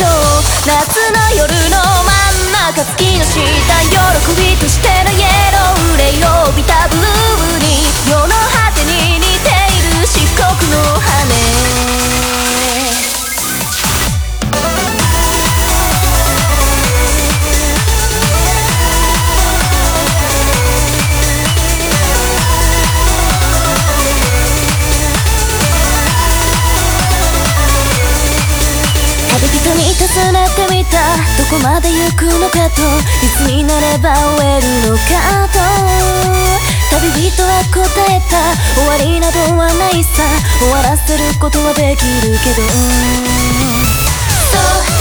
しょう。夏の夜の真ん中、月の下、喜びとしてのイエロー、憂いを帯びたブルーに、世の果てに似ている漆黒の羽。旅人に尋ねてみた、どこまで行くのかと、いつになれば終えるのかと。旅人は答えた、終わりなどはないさ、終わらせることはできるけど。そう